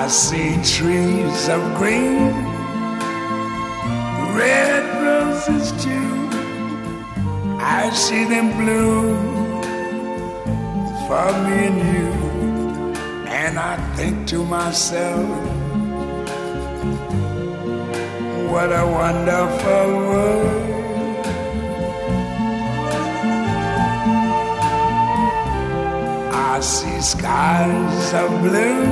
I see trees of green, red roses too. I see them bloom for me and you. And I think to myself, what a wonderful world. I see skies of blue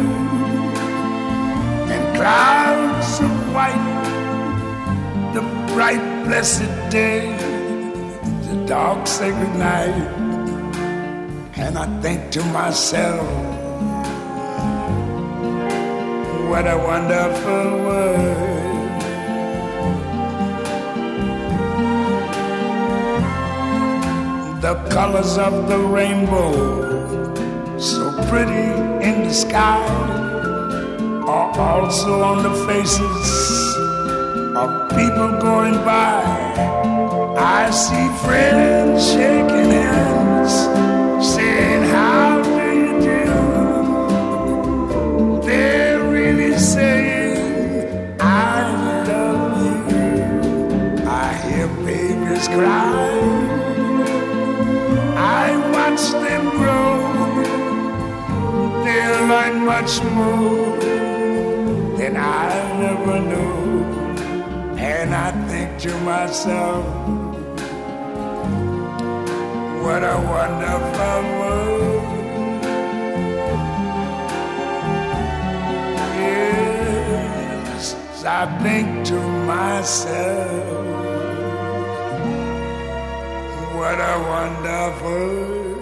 and clouds of white, the bright blessed day, the dark sacred night. And I think to myself, what a wonderful world. The colors of the rainbow, so pretty in the sky, are also on the faces of people going by. I see friends shaking hands, saying, how do you do? They're really saying, I love you. I hear babies cry, I watch them grow. They'll learn much more than I never knew. And I think to myself, what a wonderful world. Yes, I think to myself, what a wonderful world.